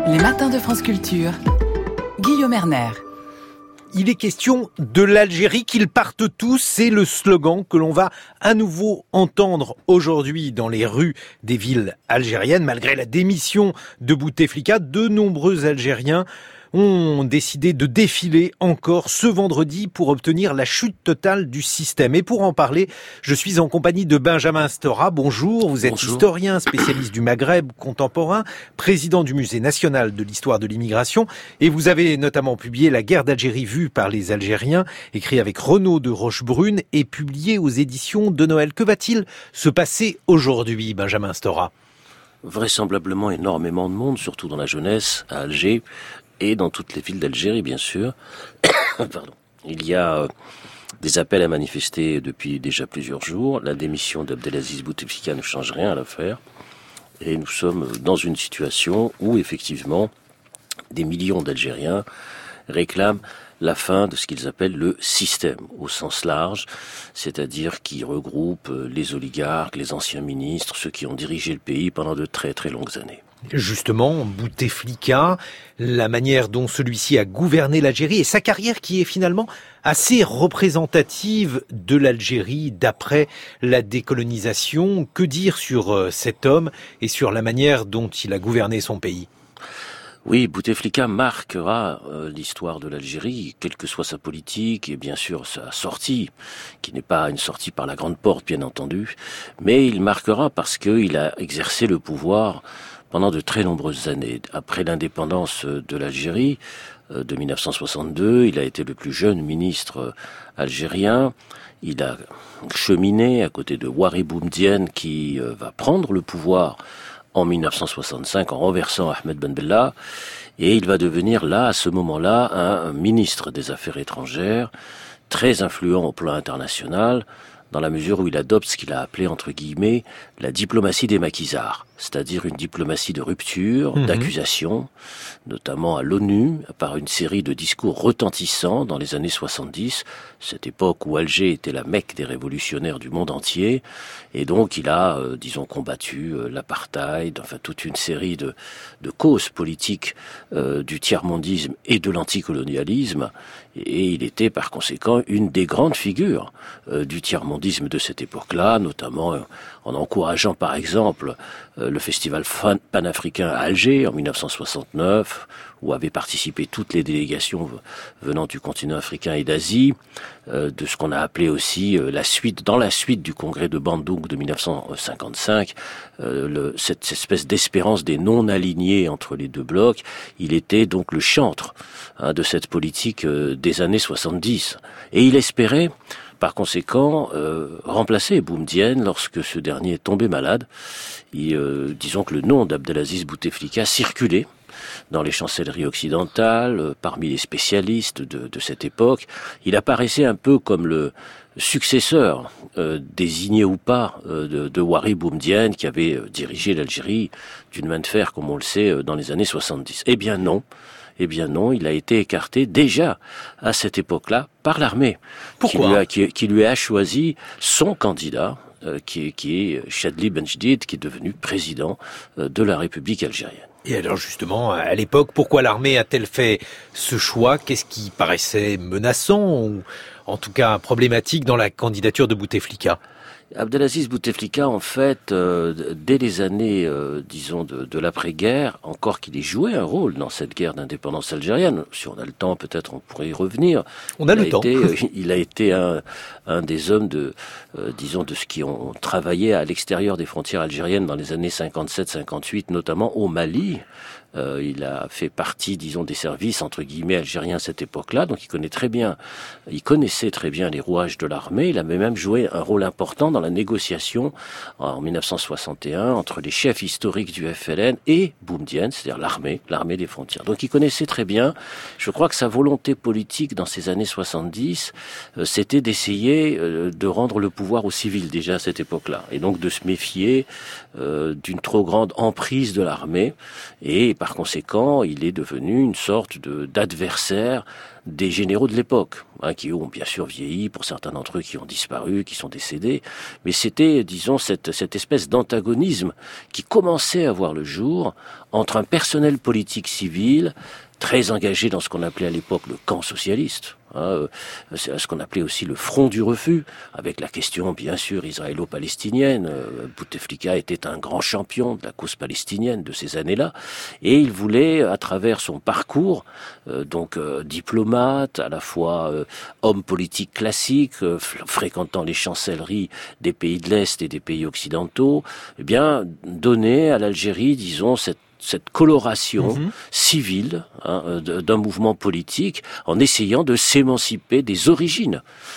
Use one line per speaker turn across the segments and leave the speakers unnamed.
Les matins de France Culture. Guillaume Erner.
Il est question de l'Algérie, qu'ils partent tous, c'est le slogan que l'on va à nouveau entendre aujourd'hui dans les rues des villes algériennes. Malgré la démission de Bouteflika, de nombreux Algériens ont décidé de défiler encore ce vendredi pour obtenir la chute totale du système. Et pour en parler, je suis en compagnie de Benjamin Stora. Bonjour, vous êtes historien, spécialiste du Maghreb contemporain, président du Musée national de l'histoire de l'immigration, et vous avez notamment publié La guerre d'Algérie vue par les Algériens, écrit avec Renaud de Rochebrune et publié aux éditions de Noël. Que va-t-il se passer aujourd'hui, Benjamin Stora ?
Vraisemblablement énormément de monde, surtout dans la jeunesse, à Alger, et dans toutes les villes d'Algérie, bien sûr. Pardon. Il y a des appels à manifester depuis déjà plusieurs jours. La démission d'Abdelaziz Bouteflika ne change rien à l'affaire. Et nous sommes dans une situation où, effectivement, des millions d'Algériens réclament la fin de ce qu'ils appellent le système, au sens large, c'est-à-dire qui regroupe les oligarques, les anciens ministres, ceux qui ont dirigé le pays pendant de très très longues années.
Justement, Bouteflika, la manière dont celui-ci a gouverné l'Algérie et sa carrière qui est finalement assez représentative de l'Algérie d'après la décolonisation. Que dire sur cet homme et sur la manière dont il a gouverné son pays ?
Oui, Bouteflika marquera l'histoire de l'Algérie, quelle que soit sa politique et bien sûr sa sortie, qui n'est pas une sortie par la grande porte, bien entendu, mais il marquera parce qu'il a exercé le pouvoir pendant de très nombreuses années. Après l'indépendance de l'Algérie, de 1962, il a été le plus jeune ministre algérien. Il a cheminé à côté de Ouari Boumedienne qui va prendre le pouvoir en 1965 en renversant Ahmed Ben Bella. Et il va devenir là, à ce moment-là, un ministre des Affaires étrangères, très influent au plan international, dans la mesure où il adopte ce qu'il a appelé, entre guillemets, la diplomatie des maquisards, c'est-à-dire une diplomatie de rupture, d'accusation, notamment à l'ONU, par une série de discours retentissants dans les années 70, cette époque où Alger était la Mecque des révolutionnaires du monde entier, et donc il a, combattu l'apartheid, enfin toute une série de causes politiques du tiers-mondisme et de l'anticolonialisme, et il était par conséquent une des grandes figures du tiers-mondisme de cette époque-là, notamment en encourageant par exemple le festival panafricain à Alger en 1969, où avaient participé toutes les délégations venant du continent africain et d'Asie, de ce qu'on a appelé aussi dans la suite du congrès de Bandung de 1955, cette espèce d'espérance des non-alignés entre les deux blocs. Il était donc le chantre de cette politique des années 70. Et il espérait, par conséquent, remplacer Boumedienne lorsque ce dernier est tombé malade. Disons que le nom d'Abdelaziz Bouteflika circulait dans les chancelleries occidentales, parmi les spécialistes de cette époque. Il apparaissait un peu comme le successeur, désigné ou pas, de Ouari Boumedienne, qui avait dirigé l'Algérie d'une main de fer, comme on le sait, dans les années 70. Eh bien non, il a été écarté déjà à cette époque-là par l'armée.
Pourquoi ?
Qui lui a choisi son candidat, qui est Chadli Benjedid, qui est devenu président de la République algérienne.
Et alors justement, à l'époque, pourquoi l'armée a-t-elle fait ce choix ? Qu'est-ce qui paraissait menaçant ou en tout cas problématique dans la candidature de Bouteflika ?
Abdelaziz Bouteflika, en fait, dès les années, de l'après-guerre, encore qu'il ait joué un rôle dans cette guerre d'indépendance algérienne, si on a le temps, peut-être on pourrait y revenir. Il a été un des hommes de ceux qui ont travaillé à l'extérieur des frontières algériennes dans les années 57-58, notamment au Mali. Il a fait partie, des services, entre guillemets, algériens à cette époque-là, donc il connaissait très bien les rouages de l'armée. Il avait même joué un rôle important dans la négociation en 1961 entre les chefs historiques du FLN et Boumedienne, c'est-à-dire l'armée des frontières. Donc il connaissait très bien. Je crois que sa volonté politique dans ces années 70, c'était d'essayer de rendre le pouvoir aux civils déjà à cette époque-là, et donc de se méfier d'une trop grande emprise de l'armée, et par conséquent, il est devenu une sorte d'adversaire des généraux de l'époque, qui ont bien sûr vieilli, pour certains d'entre eux qui ont disparu, qui sont décédés, mais c'était, disons, cette espèce d'antagonisme qui commençait à voir le jour entre un personnel politique civil très engagé dans ce qu'on appelait à l'époque le camp socialiste, ce qu'on appelait aussi le front du refus, avec la question bien sûr israélo-palestinienne. Bouteflika était un grand champion de la cause palestinienne de ces années-là, et il voulait, à travers son parcours, diplomate, à la fois homme politique classique, fréquentant les chancelleries des pays de l'Est et des pays occidentaux, eh bien donner à l'Algérie, disons, cette coloration civile d'un mouvement politique, en essayant de s'émanciper des origines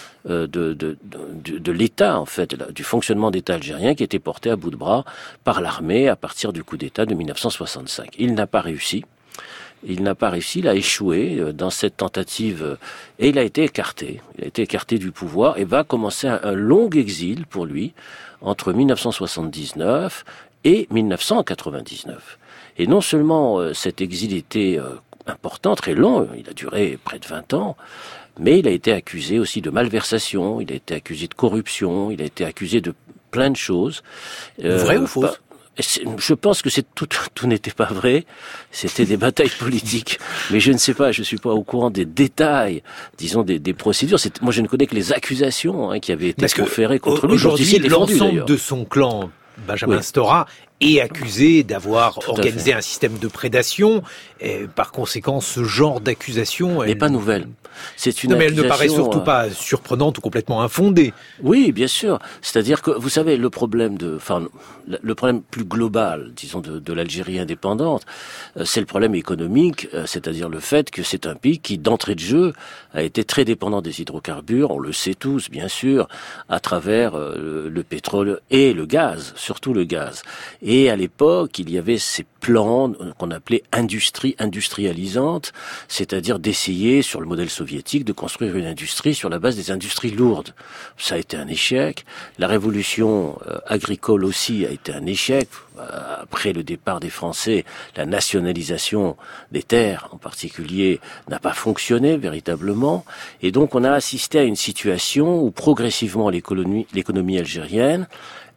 de l'État, en fait, du fonctionnement d'État algérien qui était porté à bout de bras par l'armée à partir du coup d'État de 1965. Il n'a pas réussi. Il a échoué dans cette tentative et il a été écarté. Il a été écarté du pouvoir et va commencer un long exil pour lui entre 1979 et 1999. Et non seulement cet exil était important, très long, il a duré près de 20 ans, mais il a été accusé aussi de malversation, il a été accusé de corruption, il a été accusé de plein de choses.
Vrai ou faux?
Je pense que tout n'était pas vrai, c'était des batailles politiques, mais je ne sais pas, je suis pas au courant des détails, disons des procédures. Moi, je ne connais que les accusations qui avaient été proférées contre lui.
Aujourd'hui, l'ensemble de son clan, Benjamin Stora, est accusé d'avoir organisé un système de prédation. Et par conséquent, ce genre d'accusation
n'est pas nouvelle. C'est une
mais elle ne paraît surtout pas surprenante ou complètement infondée.
Oui, bien sûr. C'est-à-dire que, vous savez, le problème plus global, disons, de l'Algérie indépendante, c'est le problème économique, c'est-à-dire le fait que c'est un pays qui, d'entrée de jeu, a été très dépendant des hydrocarbures, on le sait tous, bien sûr, à travers le pétrole et le gaz, surtout le gaz. Et à l'époque, il y avait ces plans qu'on appelait industrie industrialisante, c'est-à-dire d'essayer, sur le modèle soviétique, de construire une industrie sur la base des industries lourdes. Ça a été un échec. La révolution agricole aussi a été un échec. Après le départ des Français, la nationalisation des terres, en particulier, n'a pas fonctionné véritablement. Et donc, on a assisté à une situation où progressivement l'économie algérienne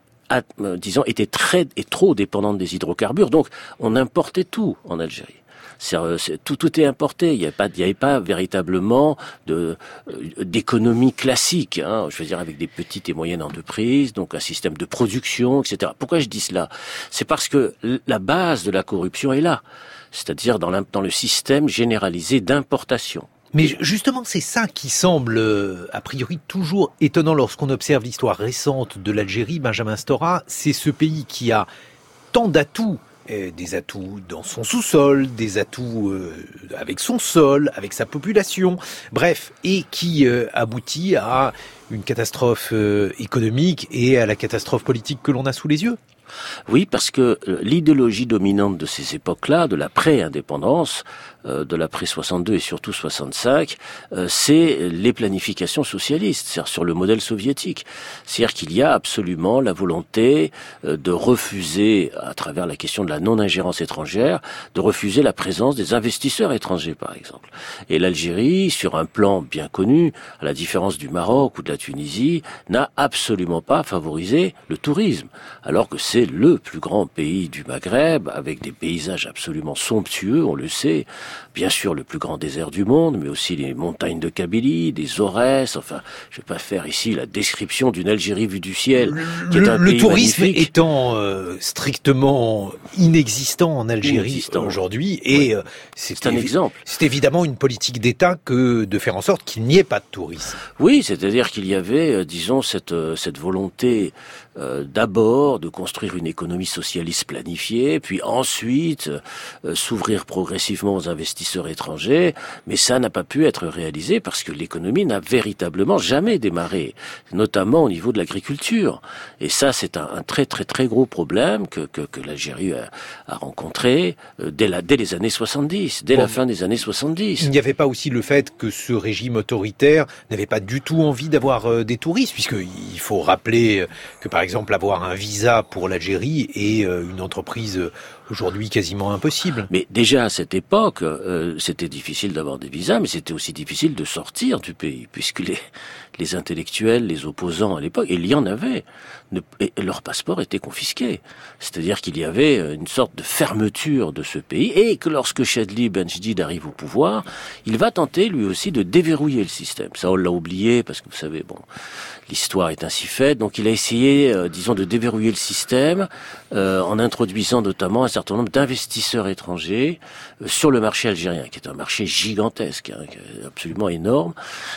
était trop dépendante des hydrocarbures. Donc, on importait tout en Algérie. Tout est importé. Il n'y avait pas véritablement d'économie classique. Je veux dire, avec des petites et moyennes entreprises, donc un système de production, etc. Pourquoi je dis cela? C'est parce que la base de la corruption est là. C'est-à-dire dans le système généralisé d'importation.
Mais justement, c'est ça qui semble, a priori, toujours étonnant lorsqu'on observe l'histoire récente de l'Algérie. Benjamin Stora, c'est ce pays qui a tant d'atouts, des atouts dans son sous-sol, des atouts avec son sol, avec sa population, bref, et qui aboutit à une catastrophe économique et à la catastrophe politique que l'on a sous les yeux.
Oui, parce que l'idéologie dominante de ces époques-là, de la pré-indépendance, de l'après 62 et surtout 65, c'est les planifications socialistes, c'est-à-dire sur le modèle soviétique. C'est-à-dire qu'il y a absolument la volonté de refuser, à travers la question de la non-ingérence étrangère, de refuser la présence des investisseurs étrangers, par exemple. Et l'Algérie, sur un plan bien connu, à la différence du Maroc ou de la Tunisie, n'a absolument pas favorisé le tourisme, alors que c'est le plus grand pays du Maghreb, avec des paysages absolument somptueux, on le sait. Bien sûr, le plus grand désert du monde, mais aussi les montagnes de Kabylie, des Aurès. Enfin, je vais pas faire ici la description d'une Algérie vue du ciel, qui est un pays
le tourisme
magnifique.
Étant strictement inexistant en Algérie aujourd'hui, et
c'est un exemple.
C'est évidemment une politique d'État que de faire en sorte qu'il n'y ait pas de tourisme.
Oui, c'est-à-dire qu'il y avait, disons, cette volonté d'abord de construire une économie socialiste planifiée, puis ensuite s'ouvrir progressivement aux investisseurs étrangers, mais ça n'a pas pu être réalisé parce que l'économie n'a véritablement jamais démarré, notamment au niveau de l'agriculture. Et ça, c'est un très très très gros problème que l'Algérie a rencontré dès les années 70, dès la fin des années 70. Il
n'y avait pas aussi le fait que ce régime autoritaire n'avait pas du tout envie d'avoir des touristes, puisqu'il faut rappeler que par exemple avoir un visa pour l'Algérie et une entreprise Aujourd'hui, quasiment impossible.
Mais déjà à cette époque, c'était difficile d'avoir des visas, mais c'était aussi difficile de sortir du pays, puisque les intellectuels, les opposants à l'époque, et il y en avait, leur passeport était confisqué. C'est-à-dire qu'il y avait une sorte de fermeture de ce pays, et que lorsque Chadli Benjedid arrive au pouvoir, il va tenter lui aussi de déverrouiller le système. Ça, on l'a oublié, parce que vous savez, bon, l'histoire est ainsi faite. Donc il a essayé, disons, de déverrouiller le système en introduisant notamment un certain nombre d'investisseurs étrangers sur le marché algérien, qui est un marché gigantesque, hein, absolument énorme.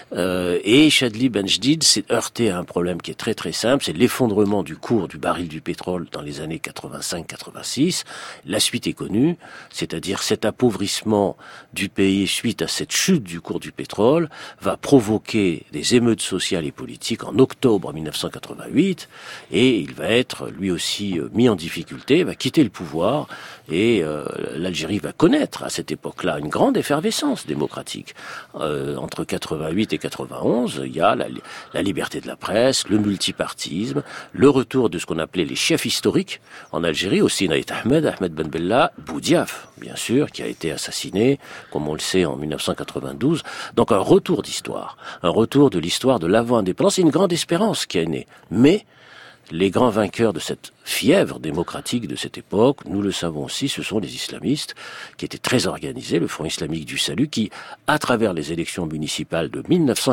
Et Chadli Benjedid s'est heurté à un problème qui est très très simple, c'est l'effondrement du cours du baril du pétrole dans les années 85-86. La suite est connue, c'est-à-dire cet appauvrissement du pays suite à cette chute du cours du pétrole va provoquer des émeutes sociales et politiques en octobre 1988, et il va être lui aussi mis en difficulté, va quitter le pouvoir, et l'Algérie va connaître à cette époque-là une grande effervescence démocratique. Entre 88 et 91, il y a la liberté de la presse, le multipartisme, le retour de ce qu'on appelait les chefs historiques en Algérie, aussi Naït Ahmed Ben Bella, Boudiaf, bien sûr, qui a été assassiné, comme on le sait, en 1992. Donc un retour d'histoire, un retour de l'histoire de l'avant-indépendance, et une grande espérance qui est née. Mais les grands vainqueurs de cette fièvre démocratique de cette époque, nous le savons aussi, ce sont les islamistes qui étaient très organisés, le Front islamique du salut, qui, à travers les élections municipales de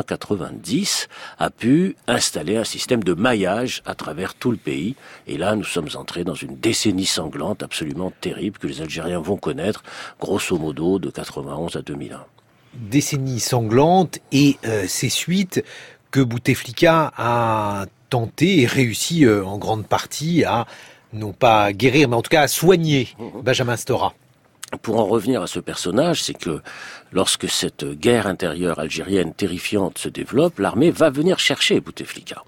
1990, a pu installer un système de maillage à travers tout le pays. Et là, nous sommes entrés dans une décennie sanglante absolument terrible que les Algériens vont connaître, grosso modo, de 91 à 2001.
Décennie sanglante et ces suites que Bouteflika a tenté et réussi en grande partie à, non pas guérir, mais en tout cas à soigner Benjamin Stora.
Pour en revenir à ce personnage, c'est que lorsque cette guerre intérieure algérienne terrifiante se développe, l'armée va venir chercher Bouteflika.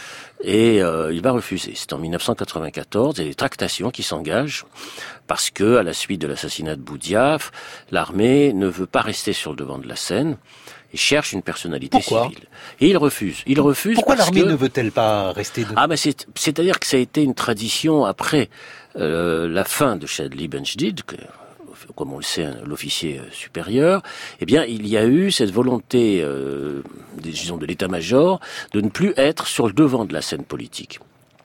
Et il va refuser. C'est en 1994, il y a des tractations qui s'engagent parce que, à la suite de l'assassinat de Boudiaf, l'armée ne veut pas rester sur le devant de la scène et cherche une personnalité civile. Et il refuse. Il refuse.
Pourquoi l'armée ne veut-elle pas rester devant ?
C'est-à-dire que ça a été une tradition après la fin de Chadli Benjedid, comme on le sait, l'officier supérieur, eh bien, il y a eu cette volonté, disons, de l'état-major de ne plus être sur le devant de la scène politique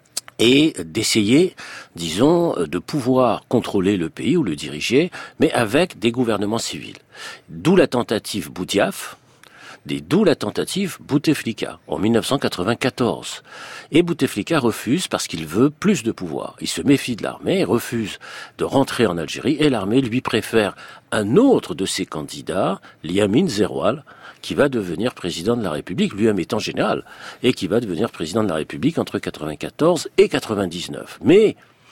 et d'essayer, disons, de pouvoir contrôler le pays ou le diriger, mais avec des gouvernements civils. D'où la tentative Boudiaf, d'où la tentative Bouteflika en 1994. Et Bouteflika refuse parce qu'il veut plus de pouvoir. Il se méfie de l'armée, refuse de rentrer en Algérie, et l'armée lui préfère un autre de ses candidats, Liamin Zeroual, qui va devenir président de la République, lui-même étant général, et qui va devenir président de la République entre 1994 et 1999. Mais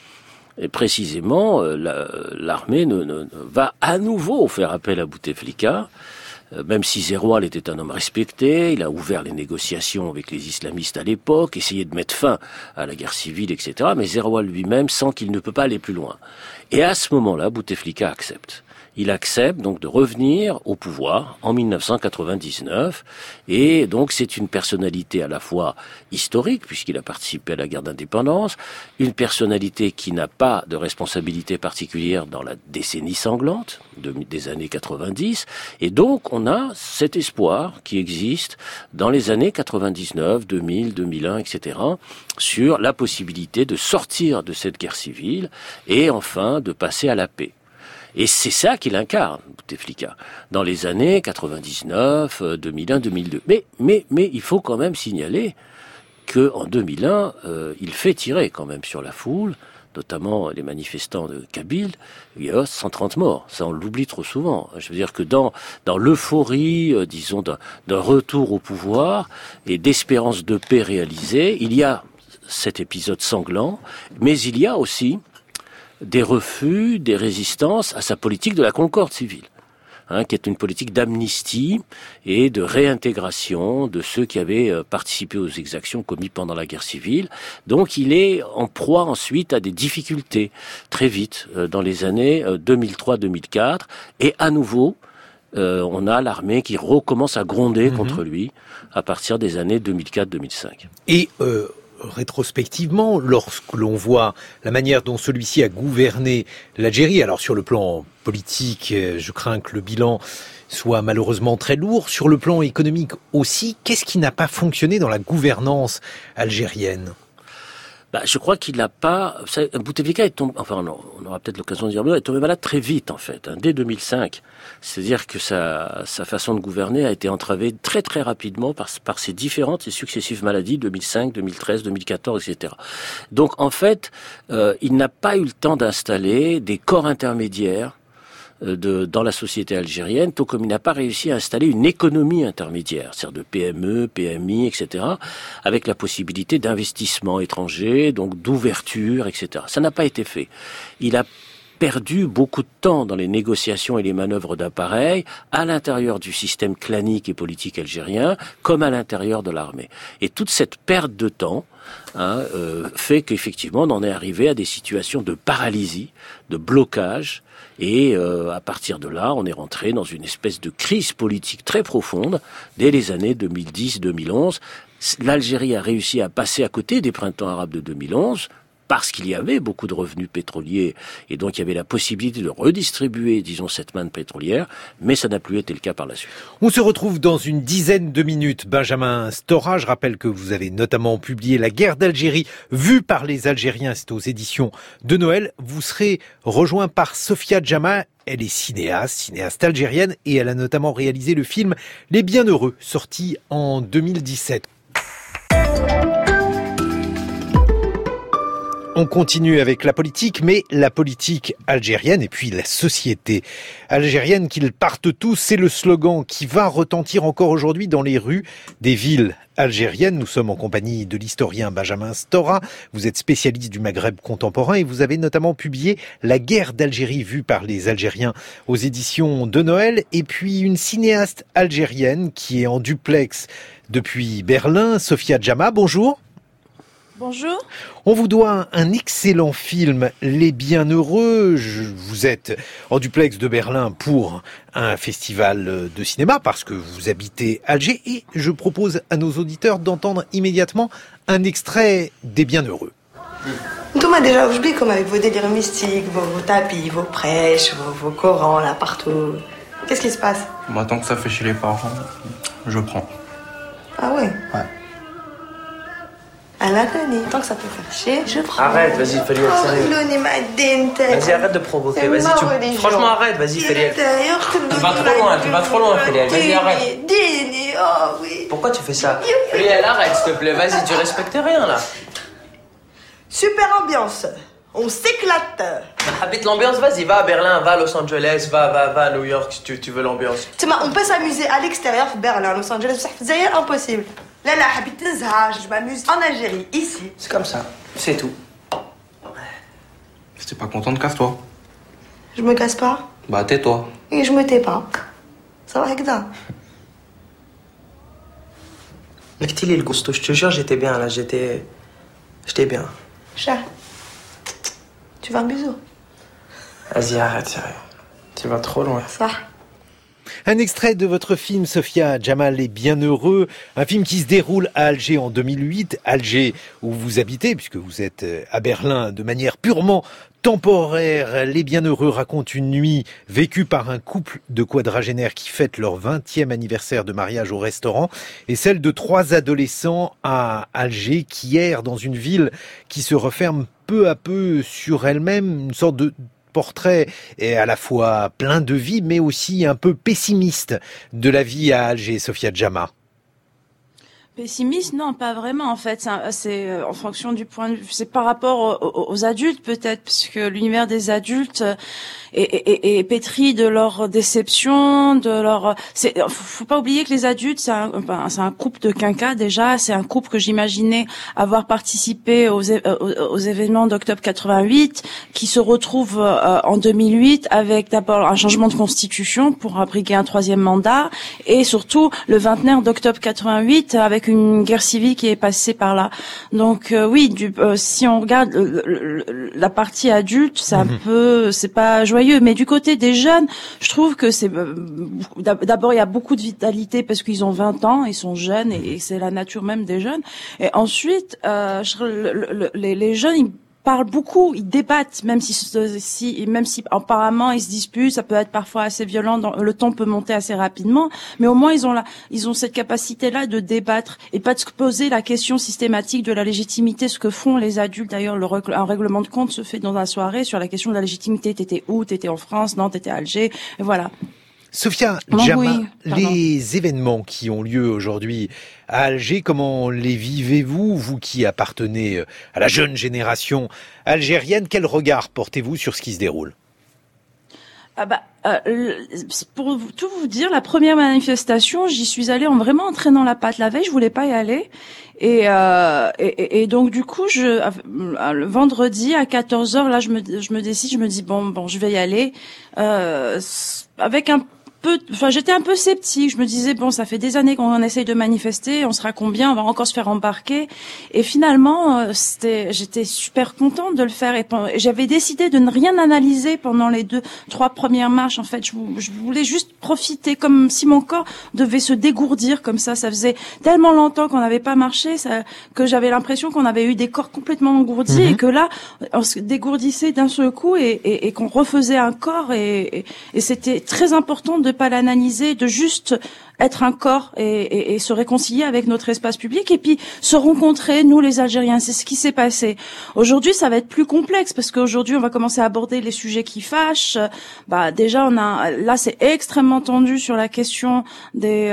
précisément, l'armée va à nouveau faire appel à Bouteflika, même si Zeroual était un homme respecté, il a ouvert les négociations avec les islamistes à l'époque, essayé de mettre fin à la guerre civile, etc. Mais Zeroual lui-même sent qu'il ne peut pas aller plus loin. Et à ce moment-là, Bouteflika accepte. Il accepte donc de revenir au pouvoir en 1999, et donc c'est une personnalité à la fois historique, puisqu'il a participé à la guerre d'indépendance, une personnalité qui n'a pas de responsabilité particulière dans la décennie sanglante des années 90, et donc on a cet espoir qui existe dans les années 99, 2000, 2001, etc., sur la possibilité de sortir de cette guerre civile et enfin de passer à la paix. Et c'est ça qu'il incarne, Bouteflika, dans les années 99, 2001, 2002. Mais il faut quand même signaler que en 2001, il fait tirer quand même sur la foule, notamment les manifestants de Kabyle. Il y a 130 morts. Ça, on l'oublie trop souvent. Je veux dire que dans l'euphorie, disons, d'un retour au pouvoir et d'espérance de paix réalisée, il y a cet épisode sanglant, mais il y a aussi des refus, des résistances à sa politique de la concorde civile, qui est une politique d'amnistie et de réintégration de ceux qui avaient participé aux exactions commises pendant la guerre civile. Donc il est en proie ensuite à des difficultés très vite dans les années 2003-2004, et à nouveau on a l'armée qui recommence à gronder contre lui à partir des années 2004-2005.
Et rétrospectivement, lorsque l'on voit la manière dont celui-ci a gouverné l'Algérie, alors sur le plan politique, je crains que le bilan soit malheureusement très lourd, sur le plan économique aussi, qu'est-ce qui n'a pas fonctionné dans la gouvernance algérienne ?
Je crois qu'il n'a pas... Bouteflika est tombé... Enfin, on aura peut-être l'occasion de dire, il est tombé malade très vite, en fait, dès 2005. C'est-à-dire que sa façon de gouverner a été entravée très très rapidement par ses différentes et successives maladies, 2005, 2013, 2014, etc. Donc, en fait, il n'a pas eu le temps d'installer des corps intermédiaires dans la société algérienne, tout comme il n'a pas réussi à installer une économie intermédiaire, c'est-à-dire de PME, PMI, etc., avec la possibilité d'investissement étranger, donc d'ouverture, etc. Ça n'a pas été fait. Il a perdu beaucoup de temps dans les négociations et les manœuvres d'appareil à l'intérieur du système clanique et politique algérien, comme à l'intérieur de l'armée. Et toute cette perte de temps fait qu'effectivement on en est arrivé à des situations de paralysie, de blocage, et à partir de là, on est rentré dans une espèce de crise politique très profonde dès les années 2010-2011. L'Algérie a réussi à passer à côté des printemps arabes de 2011, parce qu'il y avait beaucoup de revenus pétroliers, et donc il y avait la possibilité de redistribuer, disons, cette manne pétrolière, mais ça n'a plus été le cas par la suite.
On se retrouve dans une dizaine de minutes. Benjamin Stora, je rappelle que vous avez notamment publié La guerre d'Algérie, vue par les Algériens, c'est aux éditions de Noël. Vous serez rejoint par Sofia Jama. Elle est cinéaste algérienne, et elle a notamment réalisé le film Les Bienheureux, sorti en 2017. On continue avec la politique, mais la politique algérienne et puis la société algérienne, qu'ils partent tous, c'est le slogan qui va retentir encore aujourd'hui dans les rues des villes algériennes. Nous sommes en compagnie de l'historien Benjamin Stora. Vous êtes spécialiste du Maghreb contemporain et vous avez notamment publié La guerre d'Algérie vue par les Algériens aux éditions de Noël. Et puis une cinéaste algérienne qui est en duplex depuis Berlin, Sofia Jama. Bonjour.
Bonjour.
On vous doit un excellent film, Les Bienheureux. Vous êtes en duplex de Berlin pour un festival de cinéma parce que vous habitez Alger. Et je propose à nos auditeurs d'entendre immédiatement un extrait des Bienheureux.
Thomas, déjà, je comme avec vos délires mystiques, vos tapis, vos prêches, vos Corans là partout. Qu'est-ce qui se passe?
Tant que ça fait chez les parents, je prends.
Ah ouais?
Ouais.
À la télé, tant que ça peut faire chier, je prends.
Arrête, vas-y, fais-lui être sérieux. Vas-y, arrête de provoquer, vas-y, franchement, arrête, vas-y, fais-lui être. Tu vas trop loin, Feliel, vas-y, arrête.
Oh oui.
Pourquoi tu fais ça? Feliel, arrête, s'il te plaît, vas-y, tu respectes rien, là.
Super ambiance, on s'éclate.
Habite l'ambiance, vas-y, va à Berlin, va à Los Angeles, va à New York si tu veux l'ambiance.
On peut s'amuser à l'extérieur, Berlin, Los Angeles, c'est impossible. Là, j'habite je m'amuse en Algérie, ici.
C'est comme ça, c'est tout.
Si t'es pas contente, casse-toi.
Je me casse pas.
Tais-toi.
Et je me tais pas. Ça va avec ça.
Mectili le gusto, je te jure, j'étais bien là, j'étais bien.
Chat, tu veux un bisou?
Vas-y, arrête, sérieux. Tu vas trop loin.
Ça.
Un extrait de votre film, Sofia Jama, Les Bienheureux, un film qui se déroule à Alger en 2008, Alger où vous habitez, puisque vous êtes à Berlin de manière purement temporaire. Les Bienheureux racontent une nuit vécue par un couple de quadragénaires qui fêtent leur 20e anniversaire de mariage au restaurant, et celle de 3 adolescents à Alger qui errent dans une ville qui se referme peu à peu sur elle-même, une sorte de portrait est à la fois plein de vie, mais aussi un peu pessimiste de la vie à Alger, Sofia Jama.
Pessimiste, non, pas vraiment. En fait, c'est en fonction du point de vue. C'est par rapport aux adultes peut-être, parce que l'univers des adultes est pétri de leur déception, de leur. Faut pas oublier que les adultes, c'est un couple de quinquas déjà. C'est un couple que j'imaginais avoir participé aux événements d'octobre 88, qui se retrouve en 2008 avec d'abord un changement de constitution pour abriguer un 3e mandat, et surtout le vingtenaire d'octobre 88 avec avec une guerre civile qui est passée par là. Donc oui, si on regarde la partie adulte, c'est pas joyeux. Mais du côté des jeunes, je trouve que c'est d'abord il y a beaucoup de vitalité parce qu'ils ont 20 ans, ils sont jeunes et c'est la nature même des jeunes. Et ensuite, les jeunes ils parlent beaucoup, ils débattent, même si apparemment ils se disputent, ça peut être parfois assez violent, le ton peut monter assez rapidement, mais au moins ils ont cette capacité-là de débattre et pas de se poser la question systématique de la légitimité, ce que font les adultes. D'ailleurs, un règlement de compte se fait dans la soirée sur la question de la légitimité. T'étais où? T'étais en France? Non, t'étais à Alger. Et voilà.
Sophia Djama, les événements qui ont lieu aujourd'hui à Alger, comment les vivez-vous, vous qui appartenez à la jeune génération algérienne? Quel regard portez-vous sur ce qui se déroule?
Pour tout vous dire, la première manifestation, j'y suis allée vraiment en traînant la patte. La veille, je voulais pas y aller. Et donc du coup, le vendredi à 14h, là, je me décide, je me dis bon, je vais y aller avec j'étais un peu sceptique. Je me disais bon, ça fait des années qu'on essaye de manifester, on sera combien, on va encore se faire embarquer. Et finalement, j'étais super contente de le faire. Et j'avais décidé de ne rien analyser pendant les 2-3 premières marches. En fait, je voulais juste profiter, comme si mon corps devait se dégourdir comme ça. Ça faisait tellement longtemps qu'on n'avait pas marché, que j'avais l'impression qu'on avait eu des corps complètement engourdis et que là, on se dégourdissait d'un seul coup et qu'on refaisait un corps. Et c'était très important de pas l'analyser, de juste être un corps et se réconcilier avec notre espace public et puis se rencontrer, nous les Algériens. C'est ce qui s'est passé. Aujourd'hui, ça va être plus complexe parce qu'aujourd'hui, on va commencer à aborder les sujets qui fâchent. Déjà, là, c'est extrêmement tendu sur la question des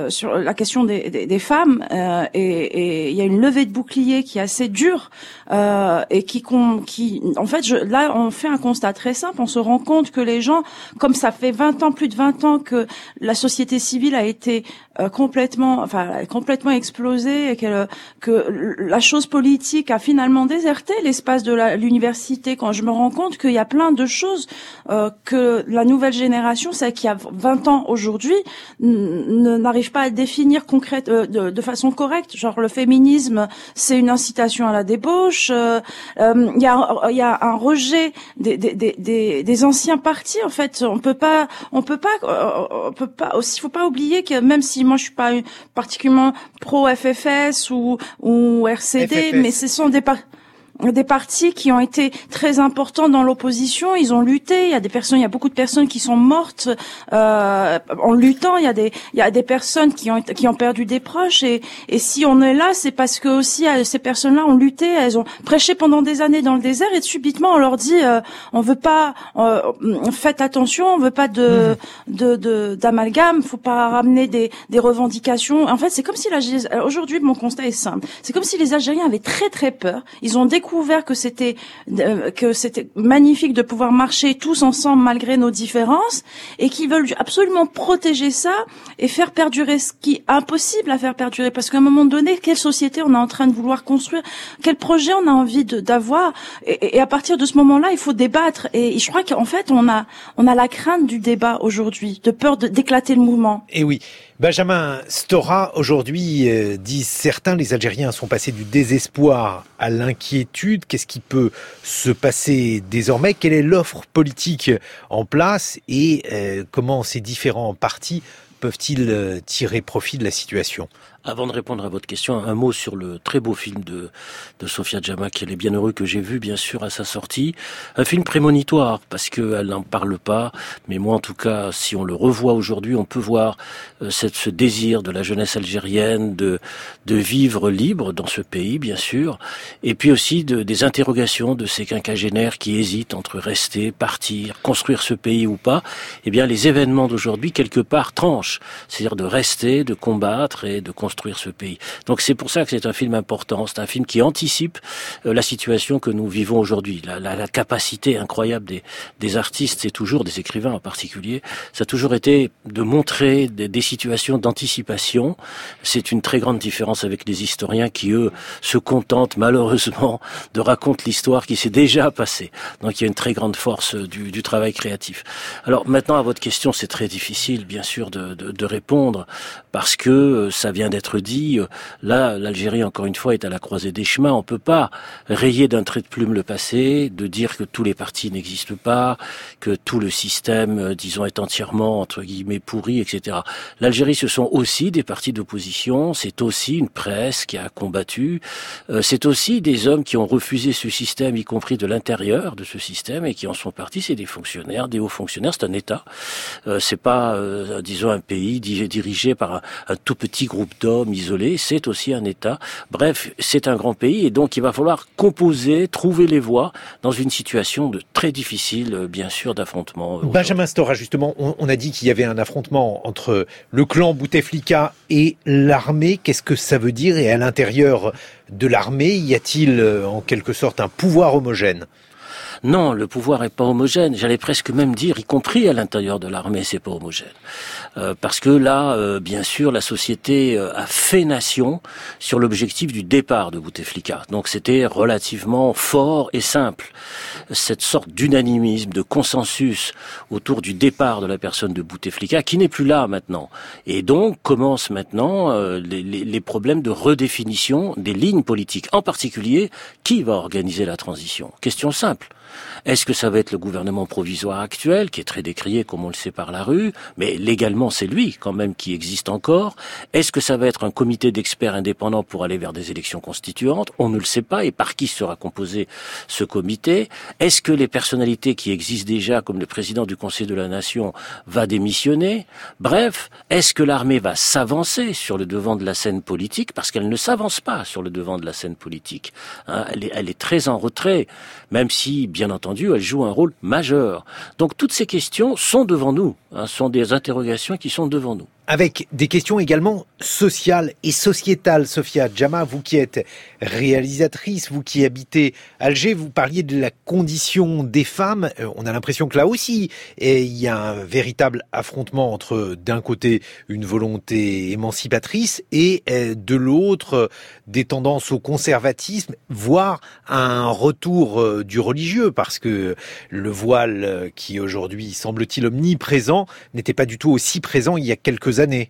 femmes et il y a une levée de bouclier qui est assez dure et qui en fait, là, on fait un constat très simple. On se rend compte que les gens, comme ça fait plus de 20 ans que la société civile a été complètement explosé et que la chose politique a finalement déserté l'espace de l'université. Quand je me rends compte qu'il y a plein de choses que la nouvelle génération, celle qui a 20 ans aujourd'hui, n'arrive pas à définir de façon correcte. Genre le féminisme, c'est une incitation à la débauche. Il y a un rejet des anciens partis. En fait, on peut pas aussi. Il faut pas oublier que même si moi je suis pas particulièrement pro FFS ou RCD, FFS. Mais ce sont des partis qui ont été très importants dans l'opposition. Ils ont lutté. Il y a beaucoup de personnes qui sont mortes en luttant. Il y a des personnes qui ont perdu des proches. Et si on est là, c'est parce que aussi ces personnes-là ont lutté. Elles ont prêché pendant des années dans le désert et subitement on leur dit on veut pas, faites attention, on veut pas d'amalgame. Faut pas ramener des revendications. En fait, c'est comme si aujourd'hui mon constat est simple. C'est comme si les Algériens avaient très très peur. Ils ont découvert que c'était magnifique de pouvoir marcher tous ensemble malgré nos différences et qui veulent absolument protéger ça et faire perdurer ce qui est impossible à faire perdurer parce qu'à un moment donné, quelle société on est en train de vouloir construire, quel projet on a envie d'avoir et à partir de ce moment-là, il faut débattre et je crois qu'en fait on a la crainte du débat aujourd'hui, de peur d'éclater le mouvement.
Et oui. Benjamin Stora, aujourd'hui, disent certains, les Algériens sont passés du désespoir à l'inquiétude. Qu'est-ce qui peut se passer désormais? Quelle est l'offre politique en place et comment ces différents partis peuvent-ils tirer profit de la situation?
Avant de répondre à votre question, un mot sur le très beau film de Sophia Djama, qui est bien heureux que j'ai vu, bien sûr, à sa sortie. Un film prémonitoire, parce qu'elle n'en parle pas, mais moi, en tout cas, si on le revoit aujourd'hui, on peut voir ce désir de la jeunesse algérienne de vivre libre dans ce pays, bien sûr, et puis aussi des interrogations de ces quinquagénaires qui hésitent entre rester, partir, construire ce pays ou pas. Eh bien, les événements d'aujourd'hui, quelque part, tranchent. C'est-à-dire de rester, de combattre et de construire ce pays. Donc c'est pour ça que c'est un film important. C'est un film qui anticipe la situation que nous vivons aujourd'hui. La capacité incroyable des artistes, c'est toujours, des écrivains en particulier, ça a toujours été de montrer des situations d'anticipation. C'est une très grande différence avec les historiens qui, eux, se contentent malheureusement de raconter l'histoire qui s'est déjà passée. Donc il y a une très grande force du travail créatif. Alors maintenant, à votre question, c'est très difficile, bien sûr, de répondre parce que ça vient d'être être dit. Là, l'Algérie, encore une fois, est à la croisée des chemins. On peut pas rayer d'un trait de plume le passé, de dire que tous les partis n'existent pas, que tout le système, disons, est entièrement, entre guillemets, pourri, etc. L'Algérie, ce sont aussi des partis d'opposition, c'est aussi une presse qui a combattu, c'est aussi des hommes qui ont refusé ce système, y compris de l'intérieur de ce système, et qui en sont partis. C'est des fonctionnaires, des hauts fonctionnaires, c'est un État. C'est pas, disons, un pays dirigé par un tout petit groupe d'hommes isolés, c'est aussi un État. Bref, c'est un grand pays, et donc il va falloir composer, trouver les voies dans une situation très difficile, bien sûr, d'affrontement.
Benjamin Stora, justement, on a dit qu'il y avait un affrontement entre le clan Bouteflika et l'armée. Qu'est-ce que ça veut dire? Et à l'intérieur de l'armée, y a-t-il en quelque sorte un pouvoir homogène?
Non, le pouvoir est pas homogène. J'allais presque même dire, y compris à l'intérieur de l'armée, c'est pas homogène. Parce que là, bien sûr, la société a fait nation sur l'objectif du départ de Bouteflika. Donc c'était relativement fort et simple. Cette sorte d'unanimisme, de consensus autour du départ de la personne de Bouteflika, qui n'est plus là maintenant. Et donc commencent maintenant les problèmes de redéfinition des lignes politiques. En particulier, qui va organiser la transition? Question simple. Est-ce que ça va être le gouvernement provisoire actuel, qui est très décrié, comme on le sait par la rue, mais légalement c'est lui quand même qui existe encore? Est-ce que ça va être un comité d'experts indépendants pour aller vers des élections constituantes? On ne le sait pas. Et par qui sera composé ce comité? Est-ce que les personnalités qui existent déjà, comme le président du Conseil de la Nation, va démissionner? Bref, est-ce que l'armée va s'avancer sur le devant de la scène politique? Parce qu'elle ne s'avance pas sur le devant de la scène politique. Elle est très en retrait, même si, bien entendu, elle joue un rôle majeur. Donc toutes ces questions sont devant nous, sont des interrogations qui sont devant nous.
Avec des questions également sociales et sociétales. Sophia Djama, vous qui êtes réalisatrice, vous qui habitez Alger, vous parliez de la condition des femmes. On a l'impression que là aussi, il y a un véritable affrontement entre, d'un côté, une volonté émancipatrice et de l'autre, des tendances au conservatisme, voire un retour du religieux, parce que le voile, qui aujourd'hui semble-t-il omniprésent, n'était pas du tout aussi présent il y a quelques années.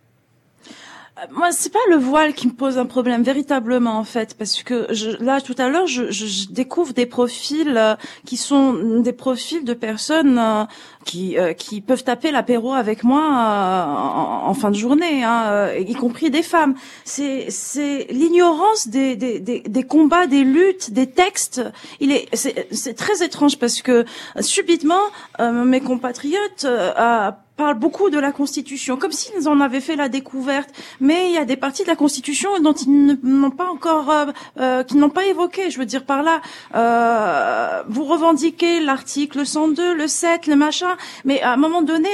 Moi, c'est pas le voile qui me pose un problème véritablement en fait, parce que là tout à l'heure, je découvre des profils qui sont des profils de personnes qui peuvent taper l'apéro avec moi en fin de journée, y compris des femmes. C'est l'ignorance des combats, des luttes, des textes. C'est très étrange parce que subitement mes compatriotes parlent beaucoup de la Constitution, comme s'ils en avaient fait la découverte. Mais il y a des parties de la Constitution dont ils n'ont pas encore, qu'ils n'ont pas évoqué. Je veux dire par là, vous revendiquez l'article 102, le 7, le machin, mais à un moment donné,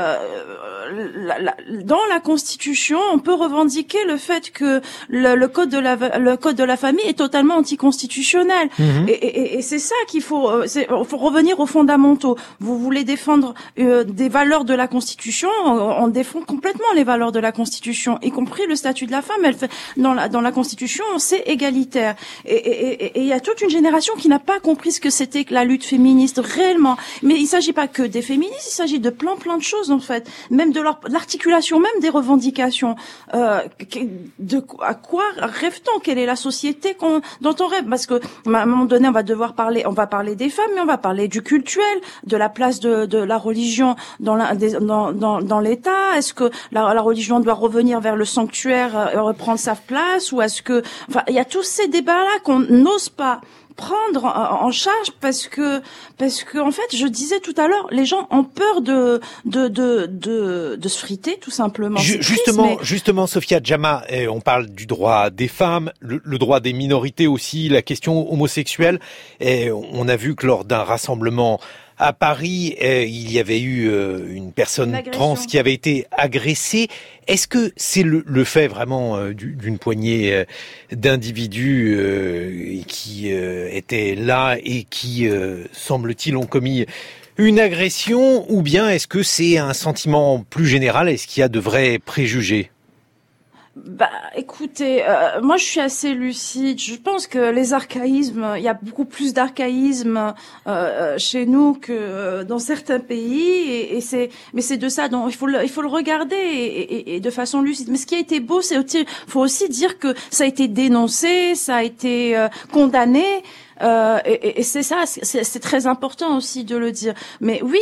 dans la Constitution, on peut revendiquer le fait que le code de la famille est totalement anticonstitutionnel. Mmh. Et c'est ça qu'il faut. Faut revenir aux fondamentaux. Vous voulez défendre des valeurs de la Constitution, on défend complètement les valeurs de la Constitution, y compris le statut de la femme. Dans la Constitution, c'est égalitaire. Et il y a toute une génération qui n'a pas compris ce que c'était que la lutte féministe réellement. Mais il s'agit pas que des féministes, il s'agit de plein de choses en fait, même de l'articulation, même des revendications. À quoi rêve-t-on? Quelle est la société dont on rêve? Parce que à un moment donné, on va parler des femmes, mais on va parler du cultuel, de la place de la religion dans l'État. Est-ce que la religion doit revenir vers le sanctuaire et reprendre sa place, ou est-ce que, enfin, il y a tous ces débats-là qu'on n'ose pas prendre en charge parce que en fait, je disais tout à l'heure, les gens ont peur de se friter tout simplement.
Justement, Sophia Djama, on parle du droit des femmes, le droit des minorités aussi, la question homosexuelle. Et on a vu que lors d'un rassemblement à Paris, il y avait eu une personne trans qui avait été agressée. Est-ce que c'est le fait vraiment d'une poignée d'individus qui étaient là et qui, semble-t-il, ont commis une agression, ou bien est-ce que c'est un sentiment plus général? Est-ce qu'il y a de vrais préjugés?
Écoutez, moi je suis assez lucide. Je pense que les archaïsmes, il y a beaucoup plus d'archaïsmes chez nous que dans certains pays, mais c'est de ça dont il faut le regarder et de façon lucide. Mais ce qui a été beau, faut aussi dire que ça a été dénoncé, ça a été condamné. Et c'est ça, c'est très important aussi de le dire. Mais oui,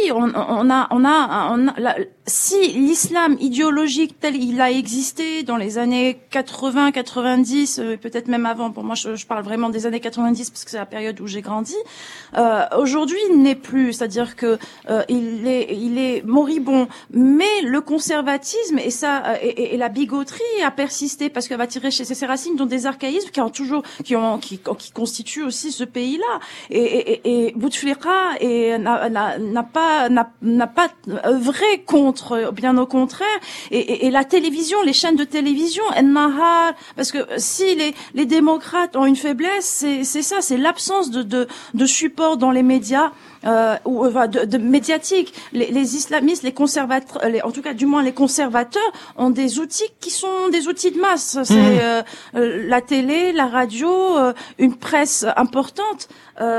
si l'islam idéologique tel il a existé dans les années 80, 90, peut-être même avant. Pour moi, je parle vraiment des années 90 parce que c'est la période où j'ai grandi. Aujourd'hui, il n'est plus. C'est-à-dire que il est moribond. Mais le conservatisme et la bigoterie a persisté parce qu'elle va tirer chez ses racines dans des archaïsmes qui constituent aussi ce pays-là. Et Bouteflika n'a pas œuvré contre, bien au contraire. Et la télévision, les chaînes de télévision, Ennahar, parce que si les démocrates ont une faiblesse, c'est ça, c'est l'absence de support dans les médias. De médiatique. Les islamistes, les conservateurs, en tout cas du moins les conservateurs, ont des outils qui sont des outils de masse. C'est la télé, la radio, une presse importante.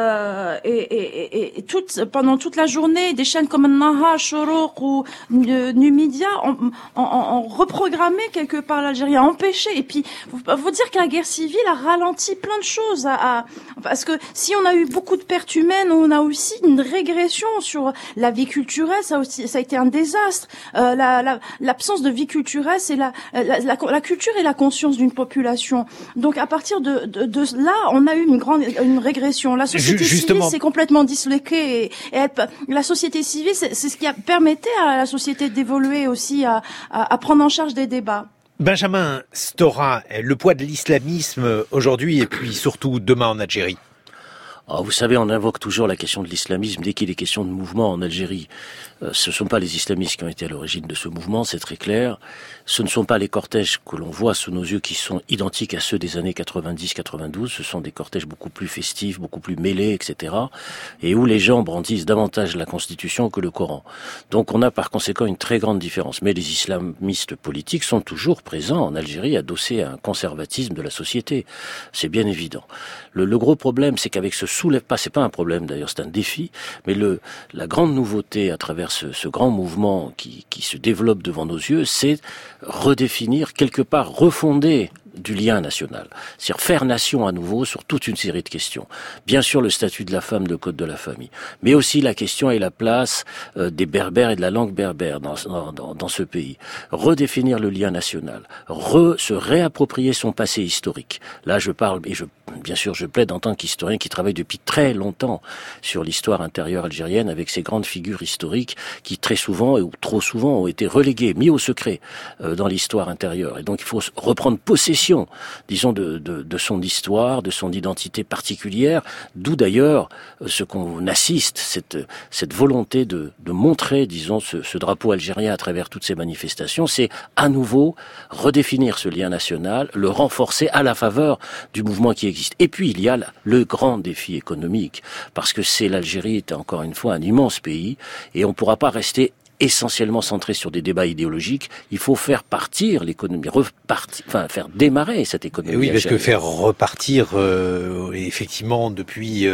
Et pendant toute la journée, des chaînes comme Nahar, Shorouk ou Numidia ont reprogrammé quelque part l'Algérie, empêché. Et puis, faut dire que la guerre civile a ralenti plein de choses. Parce que si on a eu beaucoup de pertes humaines, on a aussi une régression sur la vie culturelle. Ça a été un désastre. L'absence de vie culturelle, c'est la culture et la conscience d'une population. Donc, à partir de là, on a eu une régression. La société civile s'est complètement disloquée et la société civile, c'est ce qui a permettait à la société d'évoluer aussi, à prendre en charge des débats.
Benjamin Stora, le poids de l'islamisme aujourd'hui et puis surtout demain en Algérie.
Vous savez, on invoque toujours la question de l'islamisme dès qu'il est question de mouvement en Algérie. Ce ne sont pas les islamistes qui ont été à l'origine de ce mouvement, c'est très clair. Ce ne sont pas les cortèges que l'on voit sous nos yeux qui sont identiques à ceux des années 90-92. Ce sont des cortèges beaucoup plus festifs, beaucoup plus mêlés, etc. Et où les gens brandissent davantage la Constitution que le Coran. Donc on a par conséquent une très grande différence. Mais les islamistes politiques sont toujours présents en Algérie, adossés à un conservatisme de la société. C'est bien évident. Le gros problème, c'est qu'avec ce c'est pas un problème d'ailleurs, c'est un défi, mais la grande nouveauté à travers ce grand mouvement qui se développe devant nos yeux, c'est redéfinir, quelque part, refonder du lien national. C'est-à-dire faire nation à nouveau sur toute une série de questions. Bien sûr, le statut de la femme, le code de la famille, mais aussi la question et la place des berbères et de la langue berbère dans ce pays. Redéfinir le lien national. Se réapproprier son passé historique. Là, je parle, et bien sûr, je plaide en tant qu'historien qui travaille depuis très longtemps sur l'histoire intérieure algérienne avec ces grandes figures historiques qui très souvent, ou trop souvent, ont été reléguées, mis au secret dans l'histoire intérieure. Et donc, il faut reprendre possession, disons, de son histoire, de son identité particulière, d'où d'ailleurs ce qu'on assiste, cette volonté de montrer, disons, ce drapeau algérien à travers toutes ces manifestations, c'est à nouveau redéfinir ce lien national, le renforcer à la faveur du mouvement qui existe. Et puis il y a le grand défi économique, parce que l'Algérie est encore une fois un immense pays, et on ne pourra pas rester essentiellement centré sur des débats idéologiques. Il faut faire partir l'économie, faire démarrer cette économie.
Et oui, parce que faire repartir, effectivement, depuis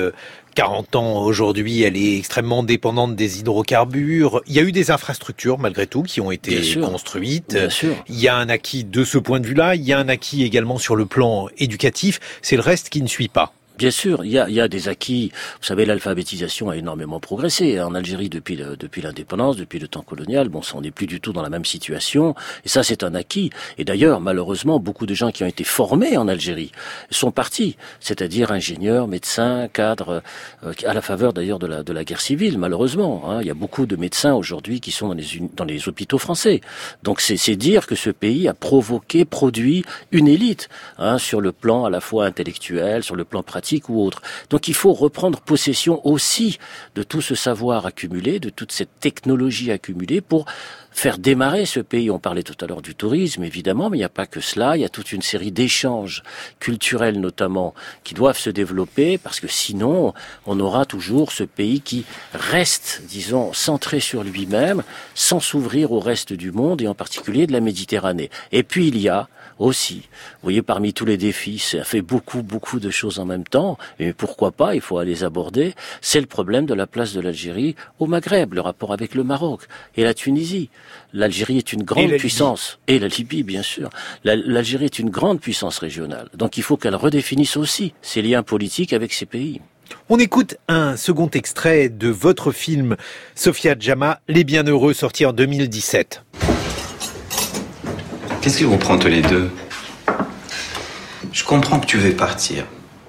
40 ans aujourd'hui, elle est extrêmement dépendante des hydrocarbures. Il y a eu des infrastructures, malgré tout, qui ont été construites.
Bien sûr.
Il y a un acquis de ce point de vue-là. Il y a un acquis également sur le plan éducatif. C'est le reste qui ne suit pas.
Bien sûr, il y a des acquis. Vous savez, l'alphabétisation a énormément progressé en Algérie depuis l'indépendance, depuis le temps colonial. Bon, ça, on n'est plus du tout dans la même situation. Et ça, c'est un acquis. Et d'ailleurs, malheureusement, beaucoup de gens qui ont été formés en Algérie sont partis. C'est-à-dire ingénieurs, médecins, cadres, à la faveur d'ailleurs de la guerre civile, malheureusement. Il y a beaucoup de médecins aujourd'hui qui sont dans les hôpitaux français. Donc, c'est dire que ce pays a produit une élite, sur le plan à la fois intellectuel, sur le plan pratique ou autre. Donc il faut reprendre possession aussi de tout ce savoir accumulé, de toute cette technologie accumulée pour faire démarrer ce pays. On parlait tout à l'heure du tourisme, évidemment, mais il n'y a pas que cela. Il y a toute une série d'échanges culturels, notamment, qui doivent se développer, parce que sinon, on aura toujours ce pays qui reste, disons, centré sur lui-même, sans s'ouvrir au reste du monde, et en particulier de la Méditerranée. Et puis, il y a aussi, vous voyez, parmi tous les défis, ça fait beaucoup de choses en même temps, et pourquoi pas, il faut les aborder, c'est le problème de la place de l'Algérie au Maghreb, le rapport avec le Maroc et la Tunisie. L'Algérie est une grande puissance, et la Libye, bien sûr. L'Algérie est une grande puissance régionale, donc il faut qu'elle redéfinisse aussi ses liens politiques avec ces pays.
On écoute un second extrait de votre film, Sophia Djama, Les Bienheureux, sorti en 2017.
Qu'est-ce qui vous prend tous les deux? Je comprends que tu veux partir.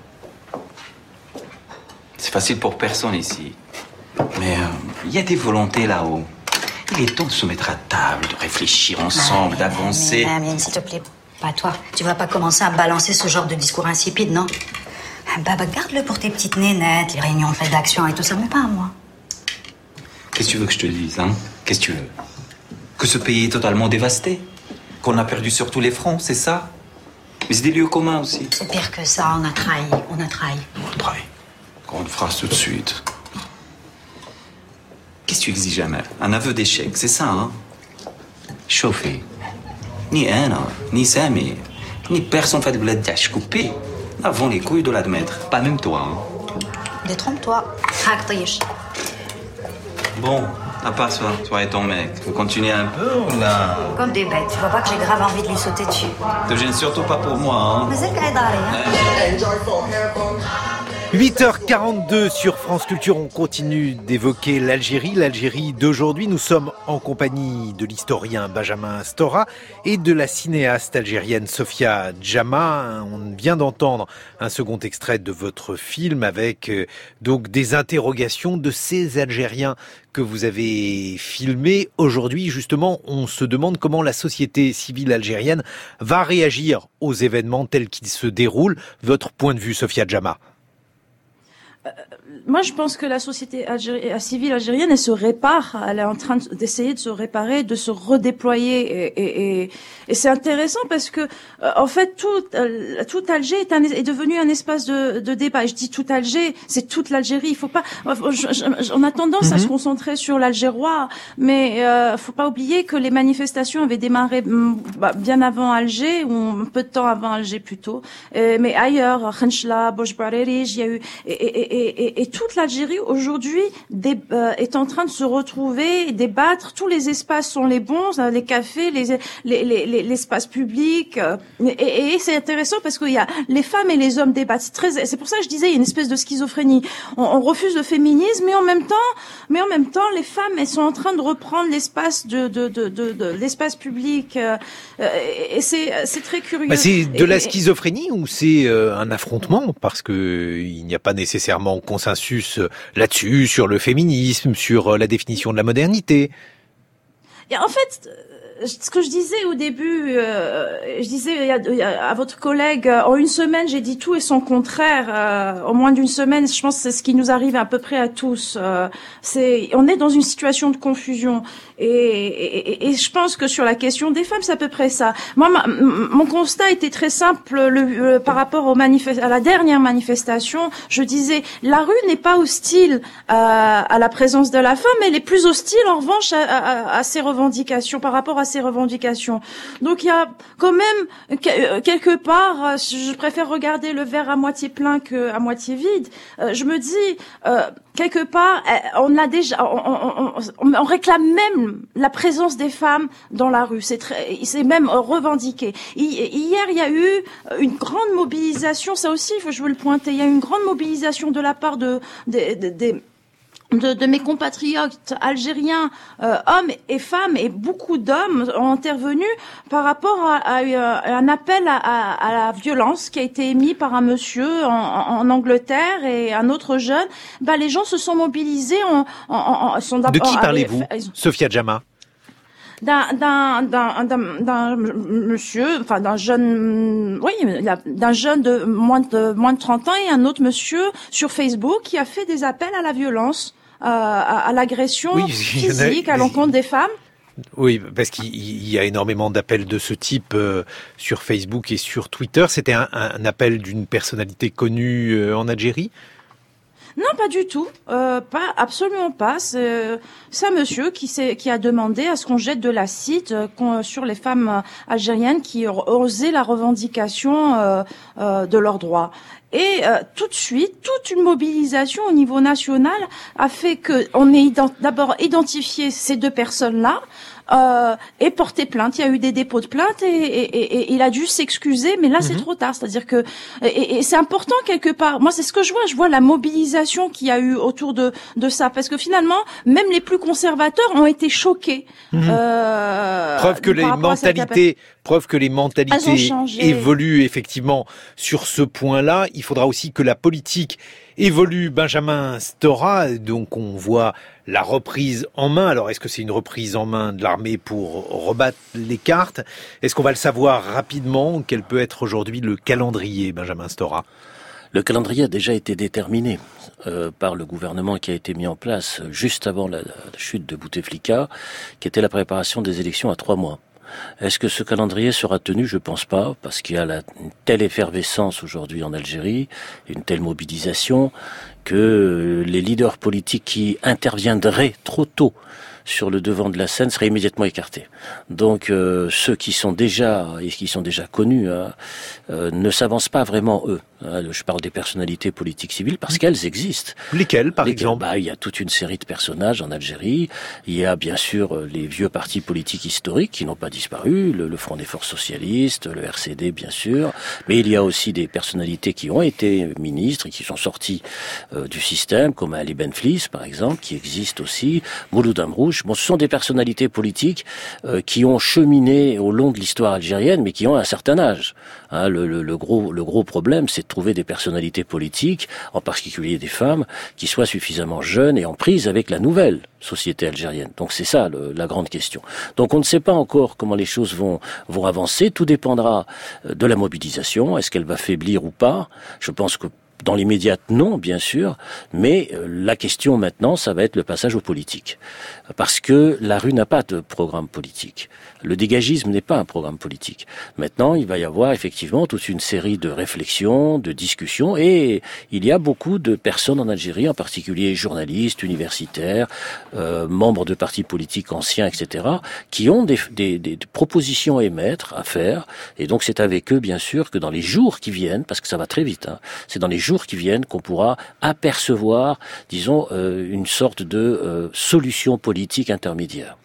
C'est facile pour personne ici. Mais il y a des volontés là-haut. Il est temps de se mettre à table, de réfléchir ensemble, d'avancer.
Amine, s'il te plaît, pas toi. Tu vas pas commencer à balancer ce genre de discours insipide, non? Bah, garde-le pour tes petites nénettes, les réunions de rédaction et tout ça, mais pas à moi.
Qu'est-ce que tu veux que je te dise, hein? Qu'est-ce que tu veux? Que ce pays est totalement dévasté? Qu'on a perdu sur tous les fronts, c'est ça? Mais c'est des lieux communs aussi.
C'est pire que ça, on a trahi.
On trahi. Grande phrase tout de suite. Qu'est-ce que tu exiges jamais? Un aveu d'échec, c'est ça, hein? Chauffé. Ni Anna, ni Sami, ni personne fait de bled d'âge coupé. Avons les couilles de l'admettre. Pas même toi, hein?
Détrompe-toi.
Bon, à part ça, toi et ton mec, vous continuez un peu ou là?
Comme des bêtes, tu vois pas que j'ai grave envie de lui sauter dessus.
Te gêne surtout pas pour moi, hein?
Mais c'est le cas hein?
8h42 sur France Culture, on continue d'évoquer l'Algérie d'aujourd'hui. Nous sommes en compagnie de l'historien Benjamin Stora et de la cinéaste algérienne Sophia Djama. On vient d'entendre un second extrait de votre film avec donc des interrogations de ces Algériens que vous avez filmés. Aujourd'hui, justement, on se demande comment la société civile algérienne va réagir aux événements tels qu'ils se déroulent. Votre point de vue, Sophia Djama?
Moi, je pense que la société civile algérienne, elle se répare. Elle est en train d'essayer de se réparer, de se redéployer. Et c'est intéressant parce que, en fait, tout Alger est devenu un espace de débat. Et je dis tout Alger, c'est toute l'Algérie. Il faut pas. On a tendance à se concentrer sur l'Algérois, mais faut pas oublier que les manifestations avaient démarré bien avant Alger, ou un peu de temps avant Alger plutôt. Mais ailleurs, Khenchla, Bouj-Bariri, il y a eu et toute l'Algérie aujourd'hui est en train de se retrouver, débattre. Tous les espaces sont les bons, les cafés, l'espace public. Et c'est intéressant parce qu'il y a les femmes et les hommes débattent. C'est pour ça que je disais il y a une espèce de schizophrénie. On refuse le féminisme, mais en même temps, les femmes elles sont en train de reprendre l'espace de l'espace public. Et c'est très curieux.
C'est de la schizophrénie ou c'est un affrontement parce que il n'y a pas nécessairement consensus là-dessus, sur le féminisme, sur la définition de la modernité.
Et en fait, ce que je disais au début, je disais à votre collègue, en une semaine, j'ai dit tout et son contraire. En moins d'une semaine, je pense que c'est ce qui nous arrive à peu près à tous. On est dans une situation de confusion. Et je pense que sur la question des femmes, c'est à peu près ça. Moi, mon constat était très simple par rapport à la dernière manifestation. Je disais, la rue n'est pas hostile à la présence de la femme, elle est plus hostile en revanche à ses revendications, par rapport à ses revendications. Donc il y a quand même quelque part, je préfère regarder le verre à moitié plein que à moitié vide. Je me dis quelque part, on a déjà, on réclame même la présence des femmes dans la rue. C'est même revendiqué. Hier, il y a eu une grande mobilisation. Ça aussi, je veux le pointer. Il y a eu une grande mobilisation de la part de mes compatriotes algériens, hommes et femmes, et beaucoup d'hommes ont intervenu par rapport à un appel à la violence qui a été émis par un monsieur en Angleterre et un autre jeune. Les gens se sont mobilisés.
De qui parlez-vous, Sophia Djama?
D'un monsieur, enfin d'un jeune, d'un jeune de moins de 30 ans et un autre monsieur sur Facebook qui a fait des appels à la violence, à l'agression physique à l'encontre des femmes.
Oui, parce qu'il y a énormément d'appels de ce type sur Facebook et sur Twitter. C'était un appel d'une personnalité connue en Algérie ?
Non, pas du tout. Absolument pas. C'est un monsieur qui a demandé à ce qu'on jette de l'acide sur les femmes algériennes qui osaient la revendication de leurs droits. Et tout de suite, toute une mobilisation au niveau national a fait que on ait d'abord identifié ces deux personnes-là. Et porter plainte. Il y a eu des dépôts de plainte et il a dû s'excuser, mais là c'est trop tard. C'est-à-dire que et c'est important quelque part. Moi c'est ce que je vois. Je vois la mobilisation qu'il y a eu autour de ça, parce que finalement même les plus conservateurs ont été choqués.
Preuve que les mentalités évoluent effectivement sur ce point-là. Il faudra aussi que la politique évolue. Benjamin Stora, donc on voit la reprise en main. Alors, est-ce que c'est une reprise en main de l'armée pour rebattre les cartes ? Est-ce qu'on va le savoir rapidement ? Quel peut être aujourd'hui le calendrier, Benjamin Stora ?
Le calendrier a déjà été déterminé par le gouvernement qui a été mis en place juste avant la chute de Bouteflika, qui était la préparation des élections à 3 mois. Est-ce que ce calendrier sera tenu ? Je pense pas, parce qu'il y a une telle effervescence aujourd'hui en Algérie, une telle mobilisation, que les leaders politiques qui interviendraient trop tôt sur le devant de la scène seraient immédiatement écartés. Donc ceux qui sont déjà connus ne s'avancent pas vraiment eux. Je parle des personnalités politiques civiles parce qu'elles existent.
Lesquelles, par exemple ?
Il y a toute une série de personnages en Algérie. Il y a bien sûr les vieux partis politiques historiques qui n'ont pas disparu, le Front des Forces Socialistes, le RCD bien sûr, mais il y a aussi des personnalités qui ont été ministres et qui sont sortis du système, comme Ali Benflis par exemple, qui existe aussi, Mouloud Amrouche. Bon, ce sont des personnalités politiques qui ont cheminé au long de l'histoire algérienne, mais qui ont un certain âge. Le gros problème, c'est de trouver des personnalités politiques, en particulier des femmes, qui soient suffisamment jeunes et en prise avec la nouvelle société algérienne. Donc c'est ça la grande question. Donc on ne sait pas encore comment les choses vont avancer. Tout dépendra de la mobilisation. Est-ce qu'elle va faiblir ou pas ? Je pense que dans l'immédiat, non, bien sûr, mais la question maintenant, ça va être le passage aux politiques. Parce que la rue n'a pas de programme politique. Le dégagisme n'est pas un programme politique. Maintenant, il va y avoir effectivement toute une série de réflexions, de discussions, et il y a beaucoup de personnes en Algérie, en particulier journalistes, universitaires, membres de partis politiques anciens, etc., qui ont des propositions à émettre, à faire, et donc c'est avec eux, bien sûr, que dans les jours qui viennent, parce que ça va très vite, c'est dans les jours qui viennent qu'on pourra apercevoir, disons, une sorte de solution politique intermédiaire.